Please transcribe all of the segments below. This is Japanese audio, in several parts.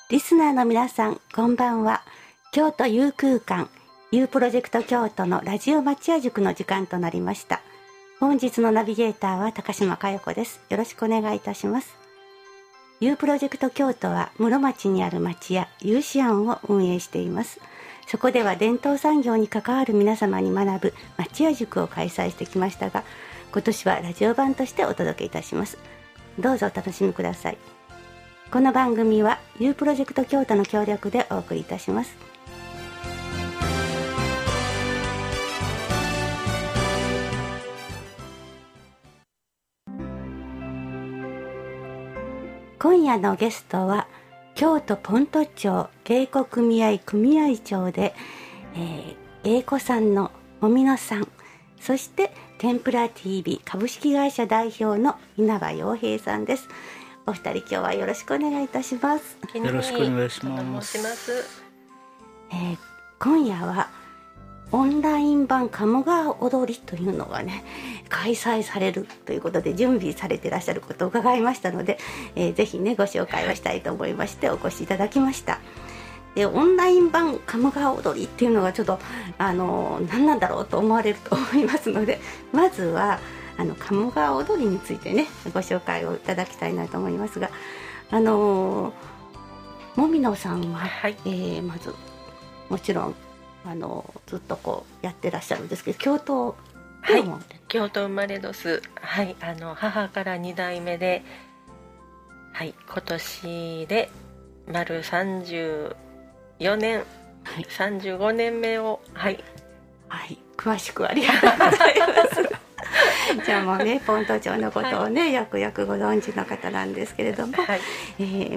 リスナーの皆さん、こんばんは。京都 U 空間 U プロジェクト京都のラジオ町屋塾の時間となりました。本日のナビゲーターは高島佳代子です。よろしくお願いいたします。U プロジェクト京都は室町にある町屋ユーシアンを運営しています。そこでは伝統産業に関わる皆様に学ぶ町屋塾を開催してきましたが、今年はラジオ版としてお届けいたします。どうぞお楽しみください。この番組は U プロジェクト京都の協力でお送りいたします。今夜のゲストは京都ポント町芸妓組合組合長で、芸妓さんのもみのさん、そして天ぷら TV 株式会社代表の稲葉洋平さんです。お二人今日はよろしくお願いいたします。 よろしくお願いします。 今夜はオンライン版鴨川踊りというのがね開催されるということで準備されていらっしゃることを伺いましたので、ぜひねご紹介をしたいと思いましてお越しいただきました。でオンライン版鴨川踊りっていうのがちょっと何なんだろうと思われると思いますので、まずは鴨川踊りについてねご紹介をいただきたいなと思いますが、もみのさんは、はい、まずもちろんずっとこうやってらっしゃるんですけど、京都はい、京都生まれです。はい、母から2代目で、はい、今年で丸34年、はい、35年目をはい、 はい、詳しくありがとうございますじゃあもうねポント町のことをね、はい、よくよくご存知の方なんですけれども、はい、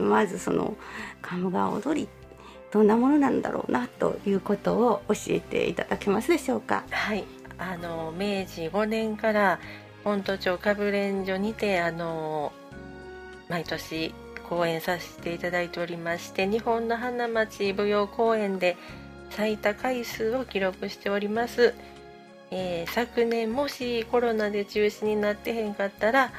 まずその鴨川踊りどんなものなんだろうなということを教えていただけますでしょうか。 はい、明治5年からポント町かぶれん所にて毎年公演させていただいておりまして、日本の花街舞踊公演で最多回数を記録しております。昨年もしコロナで中止になってへんかったら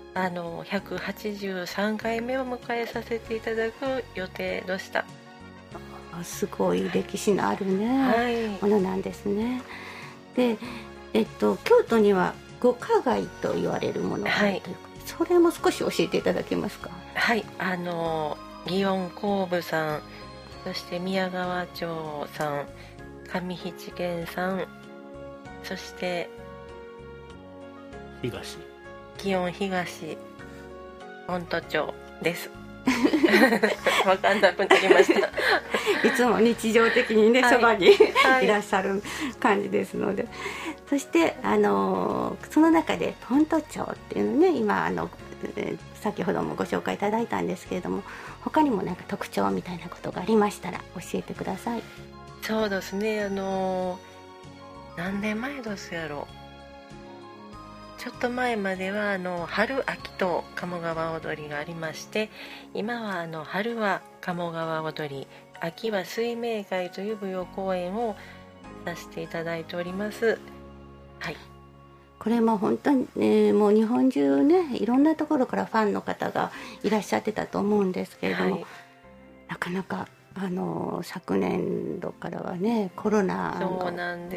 183回目を迎えさせていただく予定でした。 すごい歴史のあるね、はい、ものなんですね。で、京都には五花街と言われるものがあるということで、それも少し教えていただけますか。 はい、祇園工部さん、そして宮川町さん、上七軒さん、そして祇園東ポント町です分かんなくなりましたいつも日常的にね、そばにいらっしゃる感じですので、そしてその中でポント町っていうのね、今先ほどもご紹介いただいたんですけれども、他にもなんか特徴みたいなことがありましたら教えてください。 そうですね、何年前ですやろう、ちょっと前までは春秋と鴨川踊りがありまして、今は春は鴨川踊り、秋は水明会という舞踊公演をさせていただいております。はい、 これも本当に、もう日本中ねいろんなところからファンの方がいらっしゃってたと思うんですけれども、はい、なかなか昨年度からはねコロナの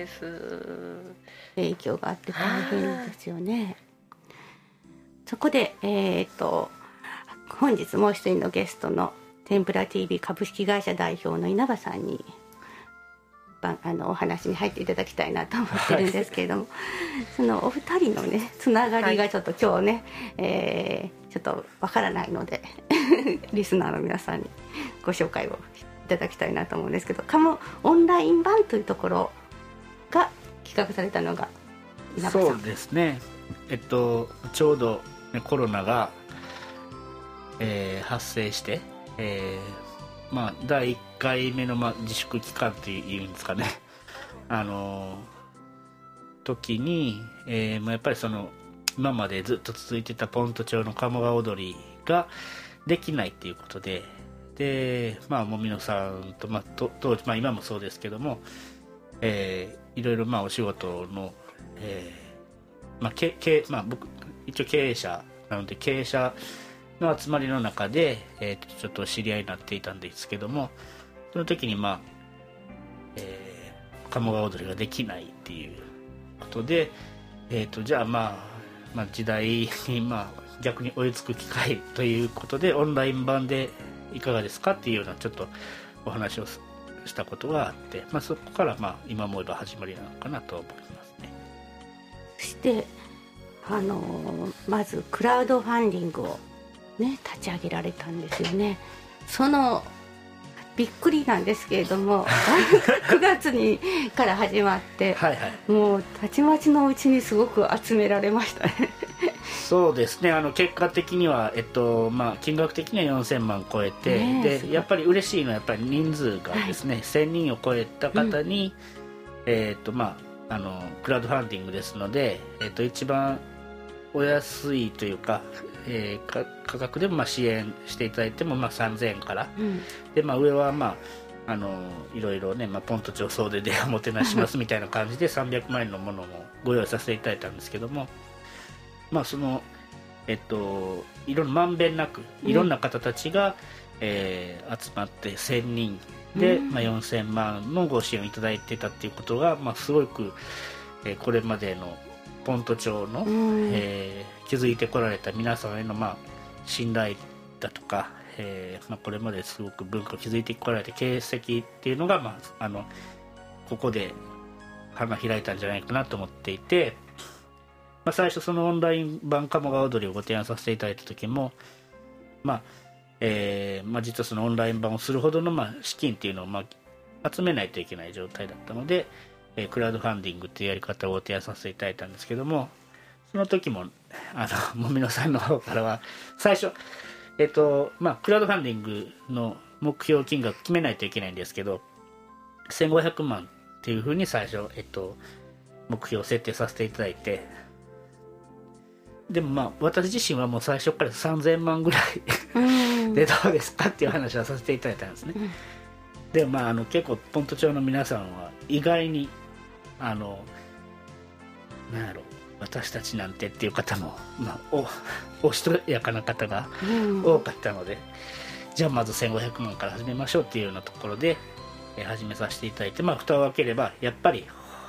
影響があって大変ですよね。そこで、本日もう一人のゲストの天ぷら TV 株式会社代表の稲葉さんにお話に入っていただきたいなと思ってるんですけれども、はい、そのお二人のねつながりがちょっと今日ね、ちょっとわからないのでリスナーの皆さんにご紹介をいただきたいなと思うんですけど、オンライン版というところが企画されたのが稲葉さん。 そうですね、ちょうど、ね、コロナが、発生して、第1回目の、自粛期間っていうんですかね時に、やっぱりその今までずっと続いてたポント町の鴨川踊りができないっていうことで、もみのさんと、当時、今もそうですけども、いろいろお仕事の、僕一応経営者なので経営者の集まりの中で、ちょっと知り合いになっていたんですけども、その時に鴨川踊りができないっていうことで、じゃあ時代に逆に追いつく機会ということでオンライン版でいかがですかっていうようなちょっとお話をしたことがあって、そこから今思えば始まりなのかなと思いますね。 そしてまずクラウドファンディングをね立ち上げられたんですよね。そのびっくりなんですけれども9月から始まって、はいはい、もうたちまちのうちにすごく集められましたねそうですね、結果的には、金額的には4000万超えて、でやっぱり嬉しいのはやっぱり人数がですね、はい、1000人を超えた方に、クラウドファンディングですので、一番お安いというか、価格でも支援していただいても3000円から、で上はいろいろね、ポンと町総出でおもてなしますみたいな感じで300万円のものもご用意させていただいたんですけども、そのいろんなまんべんなくいろんな方たちが、集まって1000人で、4000万のご支援をいただいてたっていうことが、すごく、これまでのポント町の、築いてこられた皆様への、信頼だとか、これまですごく文化を築いてこられた形跡っていうのが、ここで花開いたんじゃないかなと思っていて、最初そのオンライン版鴨川踊りをご提案させていただいた時も、実はそのオンライン版をするほどの、資金っていうのを、集めないといけない状態だったので、クラウドファンディングっていうやり方をご提案させていただいたんですけども、その時ももみのさんの方からは最初、クラウドファンディングの目標金額決めないといけないんですけど、1500万っていうふうに最初、目標を設定させていただいて、でも私自身はもう最初から3000万ぐらいでどうですかっていう話はさせていただいたんですね。で結構ポント町の皆さんは意外になんやろ、私たちなんてっていう方も、おしとやかな方が多かったので、じゃあまず1500万から始めましょうっていうようなところで、始めさせていただいて、蓋を開ければやっぱり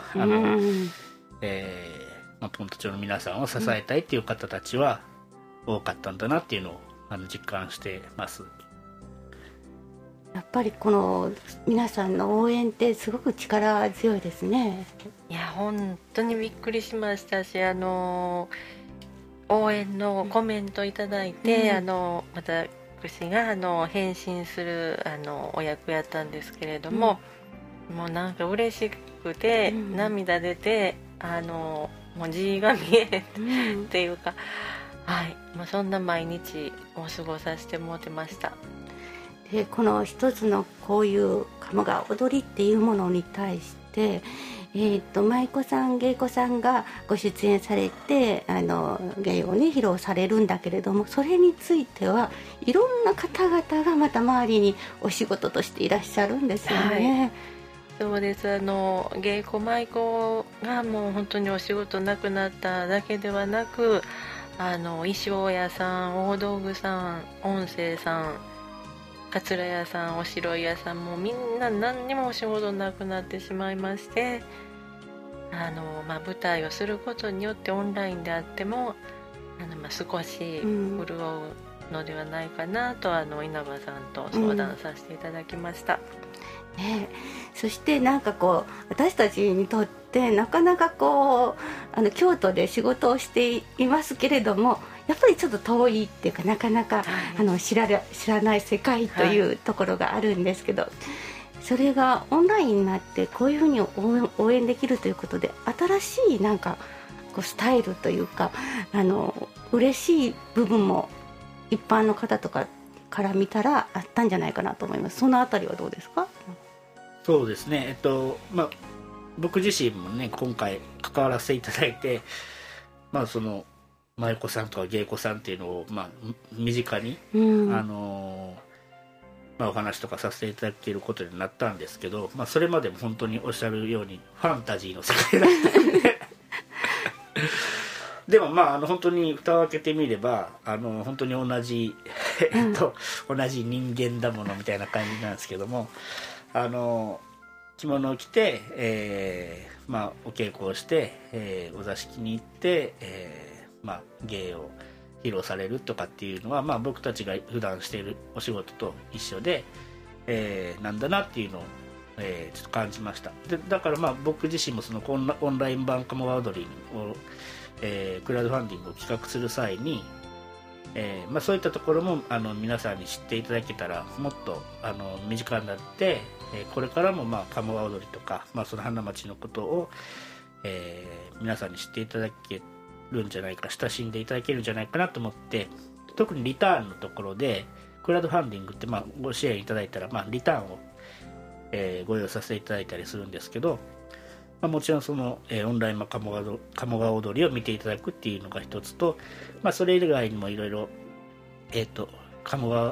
ポント町の皆さんを支えたいっていう方たちは多かったんだなっていうのを実感してます。 やっぱりこの皆さんの応援ってすごく力強いですね。 いや本当にびっくりしましたし、応援のコメントいただいて、私が返信するお役やったんですけれども、もうなんか嬉しくて、涙出てもう字が見えへんっていうか、もうそんな毎日を過ごさせてもらってました。 でこの一つのこういう鴨川踊りっていうものに対して、舞妓さん芸妓さんがご出演されて芸をね披露されるんだけれども、それについてはいろんな方々がまた周りにお仕事としていらっしゃるんですよね。 そうです、芸妓舞妓がもう本当にお仕事なくなっただけではなく、衣装屋さん、大道具さん、音声さん、かつら屋さん、おしろい屋さんもみんな何にもお仕事なくなってしまいまして、舞台をすることによってオンラインであっても少し潤うのではないかなと、稲葉さんと相談させていただきました。 そして私たちにとってなかなか京都で仕事をしていますけれども、やっぱりちょっと遠いっていうかなかなか、知らない世界というところがあるんですけど、それがオンラインになってこういうふうに応援できるということで、新しいスタイルというか嬉しい部分も一般の方とかから見たらあったんじゃないかなと思います。そのあたりはどうですか？ そうですね、僕自身もね今回関わらせていただいて、その舞妓さんとか芸妓さんっていうのを、身近に、お話とかさせていただけることになったんですけど、それまでも本当におっしゃるようにファンタジーの世界だったのででもまあ本当に蓋を開けてみれば本当に同じ同じ人間だものみたいな感じなんですけども、着物を着て、まあ、お稽古をして、お座敷に行って、まあ、芸を披露されるとかっていうのは、まあ、僕たちが普段しているお仕事と一緒で、なんだなっていうのを、ちょっと感じました。でだからまあ僕自身もそのオンライン版鴨川踊りを、クラウドファンディングを企画する際に、まあ、そういったところも皆さんに知っていただけたらもっと身近になって、これからもまあ鴨川踊りとか、まあ、その花町のことを、皆さんに知っていただけるんじゃないか、親しんでいただけるんじゃないかなと思って、特にリターンのところでクラウドファンディングって、まあ、ご支援いただいたら、まあ、リターンを、ご用意させていただいたりするんですけど、まあ、もちろんその、オンライン鴨川踊りを見ていただくっていうのが一つと、まあ、それ以外にもいろいろ鴨川、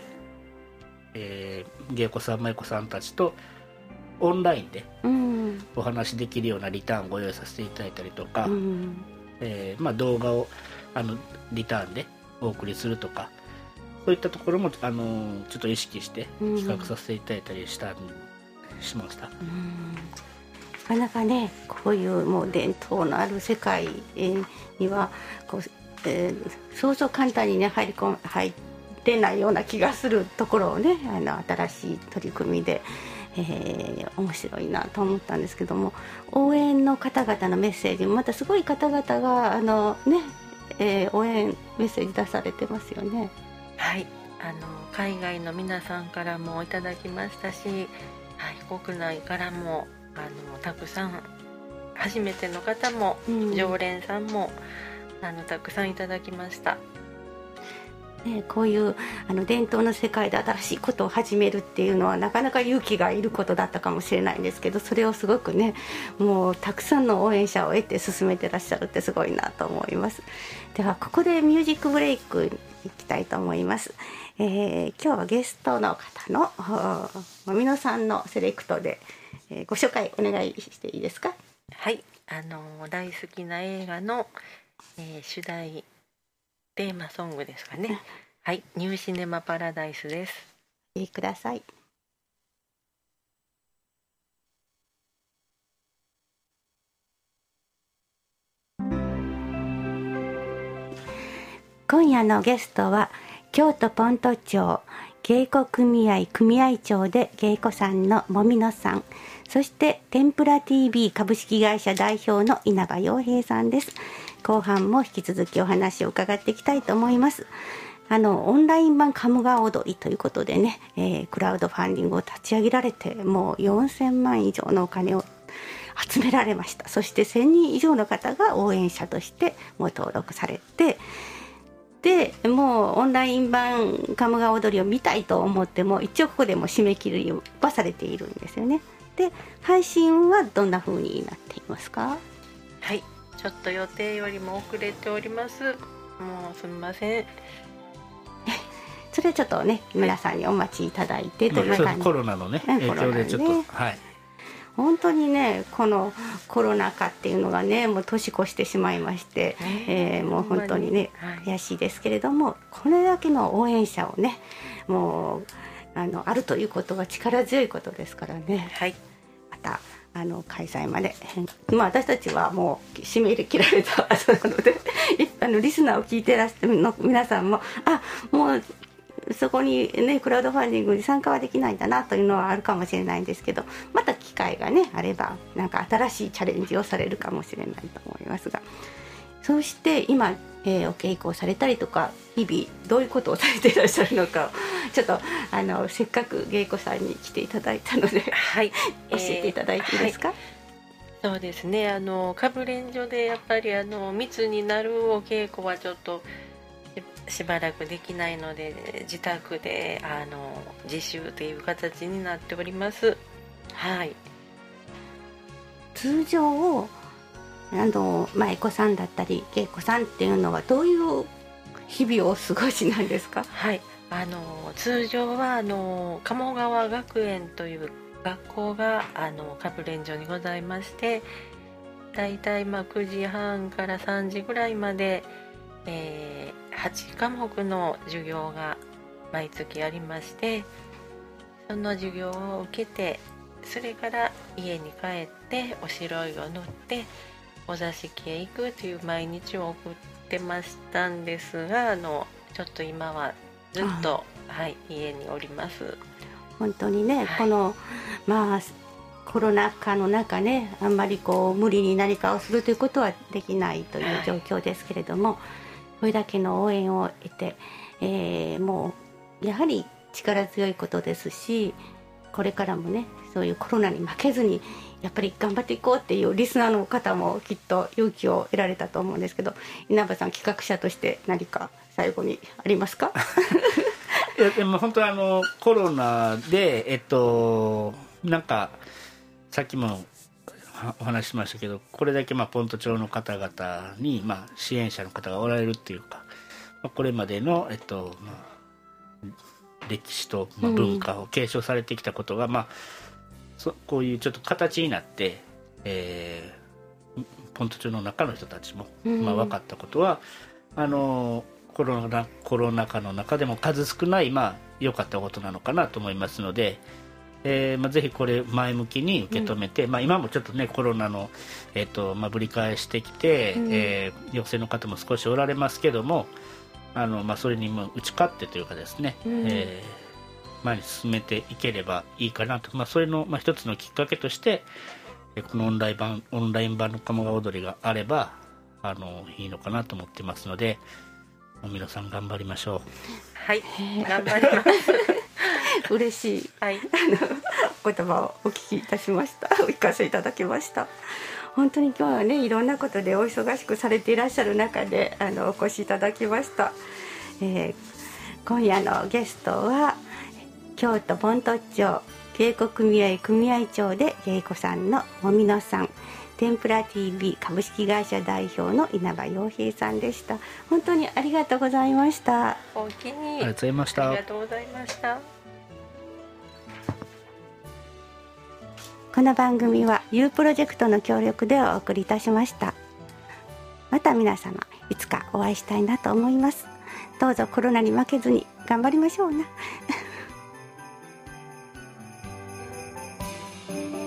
芸妓さん舞妓さんたちとオンラインでお話できるようなリターンをご用意させていただいたりとか、まあ、動画をリターンでお送りするとか、そういったところもちょっと意識して企画させていただいたりしました。 なかなかね、こういうもう伝統のある世界にはこう、そうそう簡単にね入れないような気がするところをね、新しい取り組みで、面白いなと思ったんですけども、応援の方々のメッセージもまたすごい方々が応援メッセージ出されてますよね。 はい、海外の皆さんからもいただきましたし、はい、国内からもたくさん、初めての方も、常連さんもたくさんいただきました。 こういう伝統の世界で新しいことを始めるっていうのはなかなか勇気がいることだったかもしれないんですけど、それをすごくね、もうたくさんの応援者を得て進めてらっしゃるってすごいなと思います。ではここでミュージックブレイクに行きたいと思います。今日はゲストの方のもみのさんのセレクトで、ご紹介お願いしていいですか。 はい、大好きな映画の、主題テーマソングですかね。はい、ニューシネマパラダイスです。 ください。今夜のゲストは京都ポント町芸妓組合長で芸妓さんのもみのさん、そして天ぷら TV 株式会社代表の稲葉洋平さんです。後半も引き続きお話を伺っていきたいと思います。オンライン版鴨川踊りということでね、クラウドファンディングを立ち上げられて、もう4000万以上のお金を集められました。そして1000人以上の方が応援者としてもう登録されて、でもうオンライン版鴨川踊りを見たいと思っても一応ここでも締め切りはされているんですよね。で配信はどんな風になっていますか。 はい、ちょっと予定よりも遅れております。もうすみません。 それはちょっとね、皆さんにお待ちいただいてという感じ、 コロナのね影響でちょっと、はい、 本当にね、このコロナ禍っていうのがね、もう年越してしまいまして、もう本当にね、悔しいですけれども、これだけの応援者をね、もうあるということは力強いことですからね、 はい、 また開催まで、私たちはもう締め切られた後なのでリスナーを聞いてらっしゃるの皆さんももうそこにねクラウドファンディングに参加はできないんだなというのはあるかもしれないんですけど、また機会がねあればなんか新しいチャレンジをされるかもしれないと思いますが、そして今、お稽古をされたりとか日々どういうことをされていらっしゃるのかをちょっとせっかく芸妓さんに来ていただいたので、 はい、 教えていただいていいですか。 そうですね、かぶれん所でやっぱり密になるお稽古はちょっとしばらくできないので、自宅で自習という形になっております。はい。 通常舞妓さんだったり芸妓さんっていうのはどういう日々をお過ごしなんですか。 はい、通常は鴨川学園という学校がかぶれん所にございまして、 だいたい9時半から3時ぐらいまで、8科目の授業が毎月ありまして、その授業を受けて、それから家に帰っておしろいを塗ってお座敷へ行くという毎日を送ってましたんですが、ちょっと今はずっと、家におります。 本当にね、このコロナ禍の中ね、あんまり無理に何かをするということはできないという状況ですけれども、これだけの応援を得て、もうやはり力強いことですし、これからもね、そういうコロナに負けずにやっぱり頑張っていこうっていうリスナーの方もきっと勇気を得られたと思うんですけど、稲葉さん、企画者として何か最後にありますか？ いやでも本当コロナでなんかさっきもお話ししましたけど、これだけポント町の方々に支援者の方がおられるっていうか、これまでの歴史と文化を継承されてきたことが、こういうちょっと形になって、ポント町の中の人たちも、分かったことはコロナ禍の中でも数少ない良かったことなのかなと思いますので、ぜひこれ前向きに受け止めて、今もちょっとねコロナの、ぶり返してきて、陽性の方も少しおられますけども、それにも打ち勝ってというかですね、前に進めていければいいかなと、それの、一つのきっかけとしてこのオンライン版の鴨川踊りがあればいいのかなと思ってますので、皆さん頑張りましょう。 はい、頑張ります嬉しい、お言葉をお聞きいたしました。お聞かせいただきました。本当に今日はね、いろんなことでお忙しくされていらっしゃる中でお越しいただきました。今夜のゲストは京都ポント町芸妓組合長で芸妓さんのもみのさん、天ぷら TV 株式会社代表の稲葉洋平さんでした。本当にありがとうございました。 お気にありがとうございました。 ありがとうございました。 この番組は U プロジェクトの協力でお送りいたしました。また皆様いつかお会いしたいなと思います。どうぞコロナに負けずに頑張りましょうな。